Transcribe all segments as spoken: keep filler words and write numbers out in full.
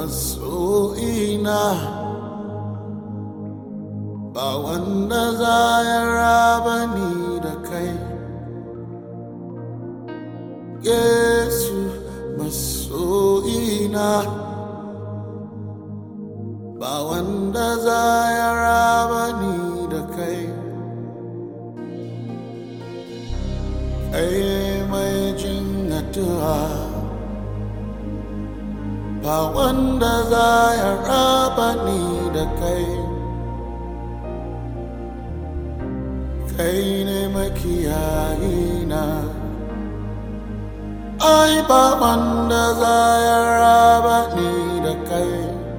masoyina ba wanda za ya raba ni da kai. Yesu masoyina ba wanda za ya raba ni da kai. Kai mai jin addu'a ba wanda za ya raba ni da kai. Kai ne makiyayina, ai ba wanda za ya raba ni da kai.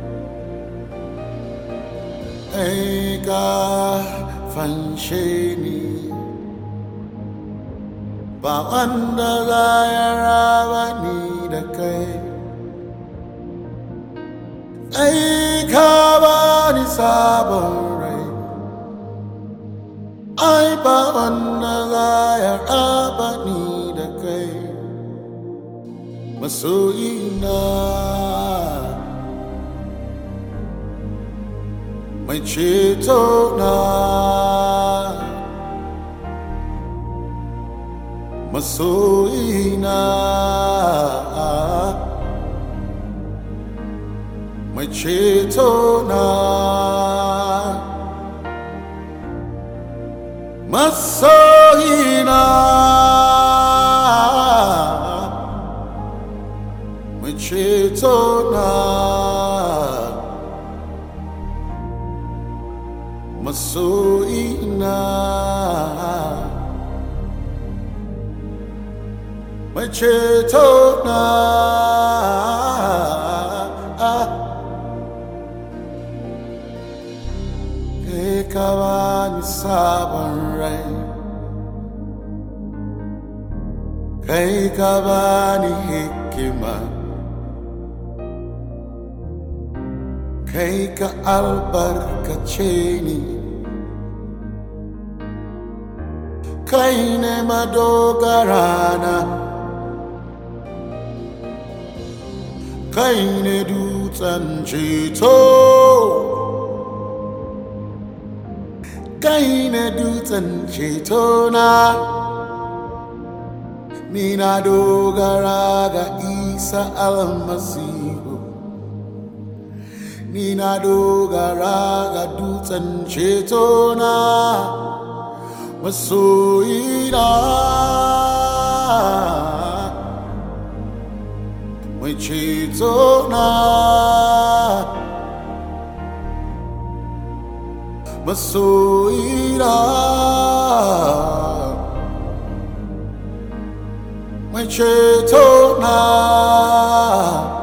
Kai ka fanshe ni, ba wanda za ya raba ni da kai. Kai ka bani sabon rai, ai ba wanda za ya raba ni da kai. Masoyina mai ceto na, masoyina mai ceto na, masoyina mai ceto na, masoyina mai ceto na. Kai ka bani sabon rai, kai ka bani hikima, kai ka albarkace ni. Kai ne madogarana, kai ne dutsen ceto, kai ne dutsen ceto na. Ni na dogara ga Isa almasihu, ni na dogara ga dutsen ceto na. Masoyina mai ceto na, masoyina mai ceto na.